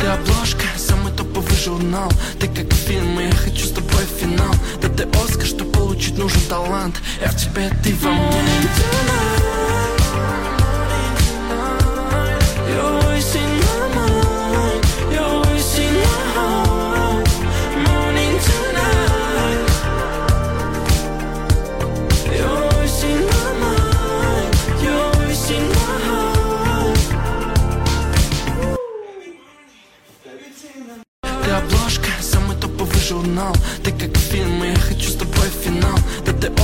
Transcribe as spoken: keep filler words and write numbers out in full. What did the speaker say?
обложка, самый топовый журнал. Ты как фильм, и я хочу с тобой финал. Да ты Оскар, что получить нужен талант. Я в тебе, ты во мне. Ты обложка, самый топовый журнал. Ты как фильм, и я хочу с тобой финал. Да ты